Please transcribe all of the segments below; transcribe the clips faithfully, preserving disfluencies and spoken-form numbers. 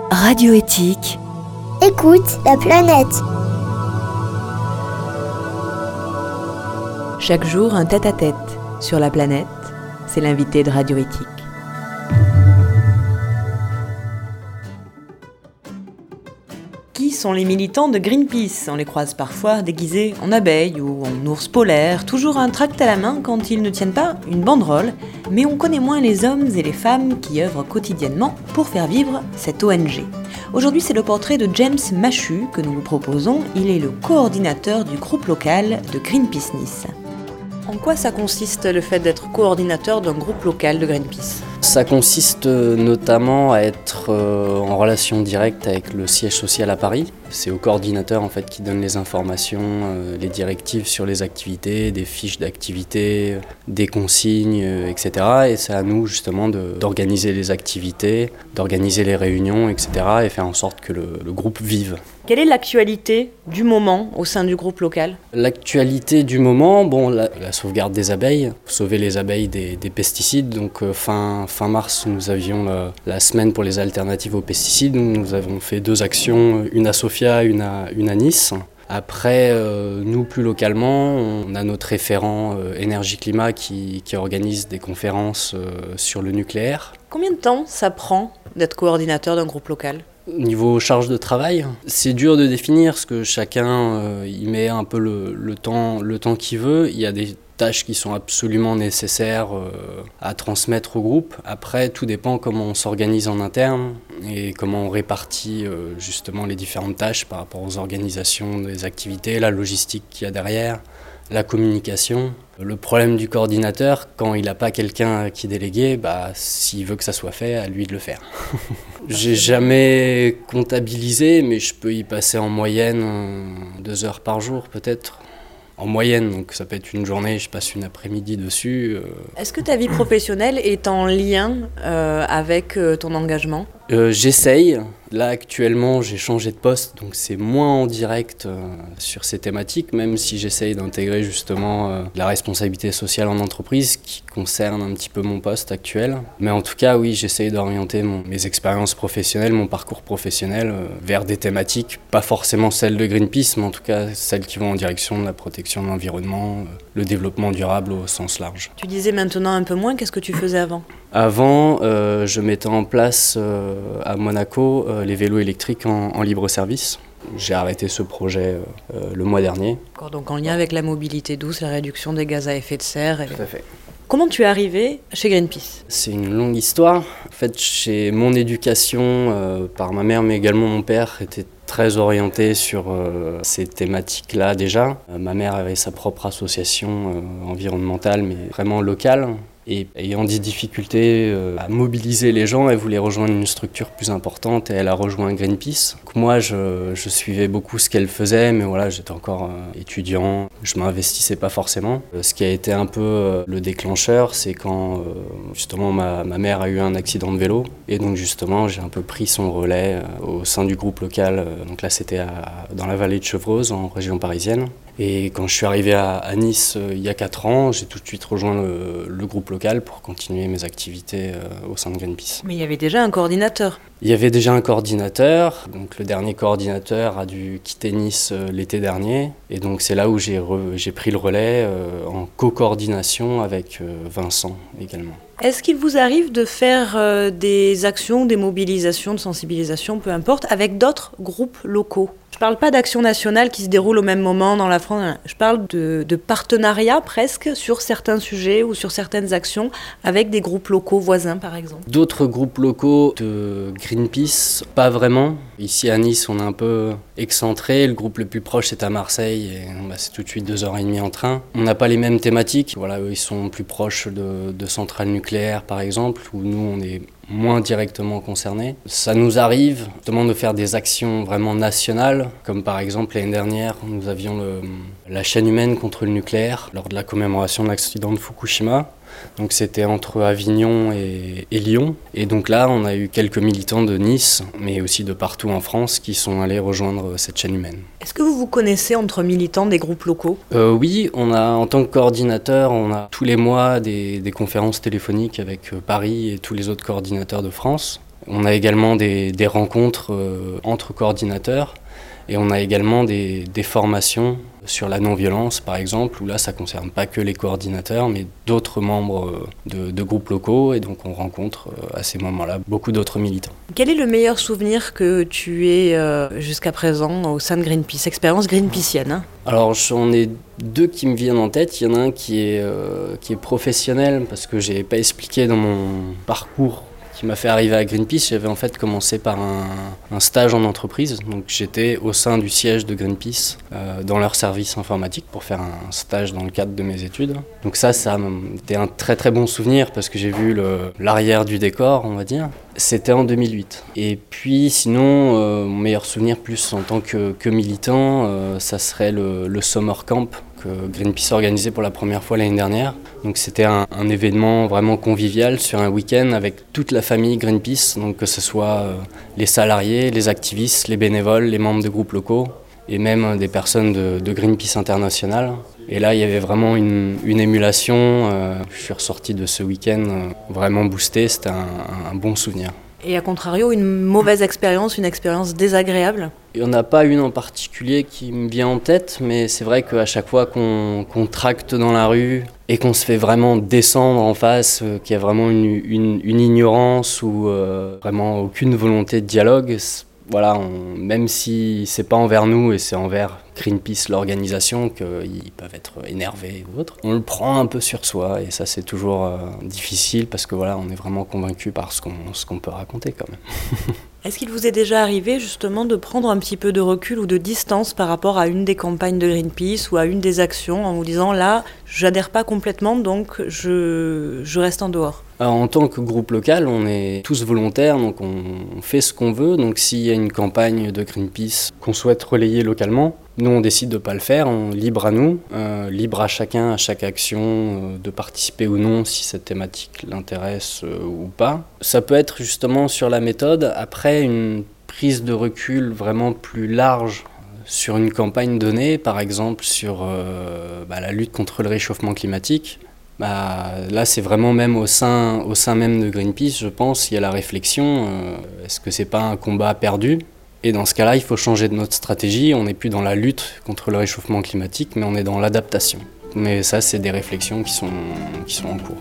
Radio Éthique. Écoute la planète. Chaque jour, un tête-à-tête sur la planète. C'est l'invité de Radio Éthique. Qui sont les militants de Greenpeace ? On les croise parfois déguisés en abeilles ou en ours polaires, toujours un tract à la main quand ils ne tiennent pas une banderole, mais on connaît moins les hommes et les femmes qui œuvrent quotidiennement pour faire vivre cette O N G. Aujourd'hui, c'est le portrait de James Machu que nous vous proposons. Il est le coordinateur du groupe local de Greenpeace Nice. En quoi ça consiste le fait d'être coordinateur d'un groupe local de Greenpeace ? Ça consiste notamment à être en relation directe avec le siège social à Paris. C'est au coordinateur en fait qui donne les informations, les directives sur les activités, des fiches d'activités, des consignes, et cetera. Et c'est à nous justement de, d'organiser les activités, d'organiser les réunions, et cetera. Et faire en sorte que le, le groupe vive. Quelle est l'actualité du moment au sein du groupe local ? L'actualité du moment, bon, la, la sauvegarde des abeilles, sauver les abeilles des, des pesticides. Donc euh, fin, fin mars, nous avions la, la semaine pour les alternatives aux pesticides. Nous avons fait deux actions, une à Sofia, une à, une à Nice. Après, euh, nous, plus localement, on a notre référent euh, énergie-climat qui, qui organise des conférences euh, sur le nucléaire. Combien de temps ça prend d'être coordinateur d'un groupe local ? Niveau charge de travail, c'est dur de définir parce que chacun euh, y met un peu le, le temps, le temps qu'il veut. Il y a des tâches qui sont absolument nécessaires euh, à transmettre au groupe. Après, tout dépend comment on s'organise en interne et comment on répartit euh, justement les différentes tâches par rapport aux organisations des activités, la logistique qu'il y a derrière, la communication. Le problème du coordinateur, quand il n'a pas quelqu'un à qui déléguer, bah, s'il veut que ça soit fait, à lui de le faire. J'ai jamais comptabilisé, mais je peux y passer en moyenne euh, deux heures par jour peut-être. En moyenne, donc ça peut être une journée, je passe une après-midi dessus. Euh... Est-ce que ta vie professionnelle est en lien euh, avec euh, ton engagement ? euh, J'essaye. Là, actuellement, j'ai changé de poste, donc c'est moins en direct euh, sur ces thématiques, même si j'essaye d'intégrer justement euh, la responsabilité sociale en entreprise, qui concerne un petit peu mon poste actuel. Mais en tout cas, oui, j'essaye d'orienter mon, mes expériences professionnelles, mon parcours professionnel, euh, vers des thématiques, pas forcément celles de Greenpeace, mais en tout cas celles qui vont en direction de la protection de l'environnement, euh, le développement durable au sens large. Tu disais maintenant un peu moins, qu'est-ce que tu faisais avant ? Avant, euh, je mettais en place euh, à Monaco euh, les vélos électriques en, en libre service. J'ai arrêté ce projet euh, le mois dernier. Donc en lien avec la mobilité douce, la réduction des gaz à effet de serre. Et... Tout à fait. Comment tu es arrivé chez Greenpeace ? C'est une longue histoire. En fait, chez mon éducation, euh, par ma mère mais également mon père, était très orienté sur euh, ces thématiques-là déjà. Euh, ma mère avait sa propre association euh, environnementale mais vraiment locale. Et ayant des difficultés euh, à mobiliser les gens, elle voulait rejoindre une structure plus importante et elle a rejoint Greenpeace. Donc moi, je, je suivais beaucoup ce qu'elle faisait, mais voilà, j'étais encore euh, étudiant, je m'investissais pas forcément. Euh, ce qui a été un peu euh, le déclencheur, c'est quand euh, justement ma, ma mère a eu un accident de vélo. Et donc justement, j'ai un peu pris son relais euh, au sein du groupe local. Euh, donc là, c'était à, dans la vallée de Chevreuse, en région parisienne. Et quand je suis arrivé à, à Nice euh, il y a quatre ans, j'ai tout de suite rejoint le, le groupe local pour continuer mes activités euh, au sein de Greenpeace. Mais il y avait déjà un coordinateur. Il y avait déjà un coordinateur, donc le dernier coordinateur a dû quitter Nice euh, l'été dernier. Et donc c'est là où j'ai, re, j'ai pris le relais euh, en co-coordination avec euh, Vincent également. Est-ce qu'il vous arrive de faire euh, des actions, des mobilisations, de sensibilisation, peu importe, avec d'autres groupes locaux ? Je ne parle pas d'actions nationales qui se déroulent au même moment dans la France, je parle de, de partenariats presque sur certains sujets ou sur certaines actions avec des groupes locaux voisins par exemple. D'autres groupes locaux de Greenpeace, pas vraiment. Ici à Nice, on est un peu excentré, le groupe le plus proche c'est à Marseille et bah, c'est tout de suite deux heures et demie en train. On n'a pas les mêmes thématiques, voilà, eux ils sont plus proches de, de centrales nucléaires par exemple, où nous on est moins directement concernés. Ça nous arrive justement de faire des actions vraiment nationales, comme par exemple l'année dernière, nous avions le, la chaîne humaine contre le nucléaire lors de la commémoration de l'accident de Fukushima. Donc c'était entre Avignon et, et Lyon. Et donc là, on a eu quelques militants de Nice, mais aussi de partout en France, qui sont allés rejoindre cette chaîne humaine. Est-ce que vous vous connaissez entre militants des groupes locaux ? euh, Oui, on a, en tant que coordinateur, on a tous les mois des, des conférences téléphoniques avec Paris et tous les autres coordinateurs de France. On a également des, des rencontres euh, entre coordinateurs et on a également des, des formations sur la non-violence par exemple, où là ça ne concerne pas que les coordinateurs mais d'autres membres de, de groupes locaux et donc on rencontre euh, à ces moments-là beaucoup d'autres militants. Quel est le meilleur souvenir que tu aies euh, jusqu'à présent au sein de Greenpeace, expérience greenpeacienne hein? Alors j'en ai deux qui me viennent en tête. Il y en a un qui est, euh, qui est professionnel parce que je n'ai pas expliqué dans mon parcours qui m'a fait arriver à Greenpeace. J'avais en fait commencé par un, un stage en entreprise. Donc j'étais au sein du siège de Greenpeace euh, dans leur service informatique pour faire un stage dans le cadre de mes études. Donc ça, ça a été un très très bon souvenir parce que j'ai vu le, l'arrière du décor, on va dire. C'était en deux mille huit. Et puis sinon, euh, mon meilleur souvenir plus en tant que, que militant, euh, ça serait le, le Summer Camp que Greenpeace a organisé pour la première fois l'année dernière. Donc c'était un, un événement vraiment convivial sur un week-end avec toute la famille Greenpeace, donc que ce soit euh, les salariés, les activistes, les bénévoles, les membres de groupes locaux et même des personnes de, de Greenpeace International. Et là, il y avait vraiment une, une émulation. Euh, je suis ressorti de ce week-end euh, vraiment boosté, c'était un, un bon souvenir. Et à contrario, une mauvaise expérience, une expérience désagréable? Il n'y en a pas une en particulier qui me vient en tête, mais c'est vrai qu'à chaque fois qu'on, qu'on tracte dans la rue et qu'on se fait vraiment descendre en face, euh, qu'il y a vraiment une, une, une ignorance ou euh, vraiment aucune volonté de dialogue, voilà, on, même si c'est pas envers nous et c'est envers Greenpeace, l'organisation, qu'ils peuvent être énervés ou autre, on le prend un peu sur soi et ça c'est toujours euh, difficile parce que voilà, on est vraiment convaincu par ce qu'on, ce qu'on peut raconter quand même. Est-ce qu'il vous est déjà arrivé justement de prendre un petit peu de recul ou de distance par rapport à une des campagnes de Greenpeace ou à une des actions en vous disant là, j'adhère pas complètement donc je, je reste en dehors? Alors, en tant que groupe local, on est tous volontaires, donc on, on fait ce qu'on veut. Donc s'il y a une campagne de Greenpeace qu'on souhaite relayer localement, nous on décide de ne pas le faire, on, libre à nous, euh, libre à chacun, à chaque action, euh, de participer ou non si cette thématique l'intéresse euh, ou pas. Ça peut être justement sur la méthode, après une prise de recul vraiment plus large sur une campagne donnée, par exemple sur euh, bah, la lutte contre le réchauffement climatique. Bah, là, c'est vraiment même au sein, au sein même de Greenpeace, je pense, il y a la réflexion, euh, est-ce que c'est pas un combat perdu ? Et dans ce cas-là, il faut changer de notre stratégie, on n'est plus dans la lutte contre le réchauffement climatique, mais on est dans l'adaptation. Mais ça, c'est des réflexions qui sont, qui sont en cours.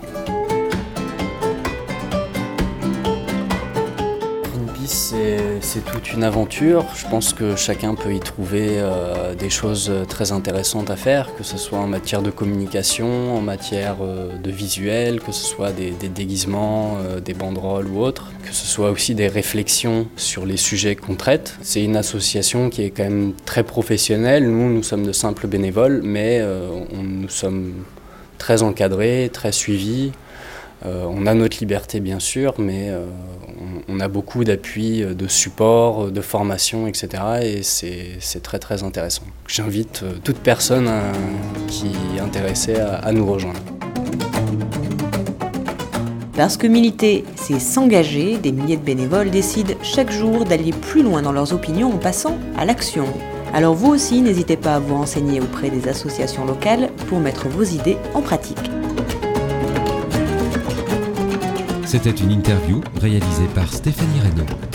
C'est, c'est toute une aventure. Je pense que chacun peut y trouver euh, des choses très intéressantes à faire, que ce soit en matière de communication, en matière euh, de visuel, que ce soit des, des déguisements, euh, des banderoles ou autres, que ce soit aussi des réflexions sur les sujets qu'on traite. C'est une association qui est quand même très professionnelle. Nous, nous sommes de simples bénévoles, mais euh, on, nous sommes très encadrés, très suivis. Euh, on a notre liberté bien sûr, mais euh, on, on a beaucoup d'appui, de support, de formation, et cetera. Et c'est, c'est très très intéressant. J'invite euh, toute personne euh, qui est intéressée à, à nous rejoindre. Parce que militer, c'est s'engager, des milliers de bénévoles décident chaque jour d'aller plus loin dans leurs opinions en passant à l'action. Alors vous aussi, n'hésitez pas à vous renseigner auprès des associations locales pour mettre vos idées en pratique. C'était une interview réalisée par Stéphanie Reynaud.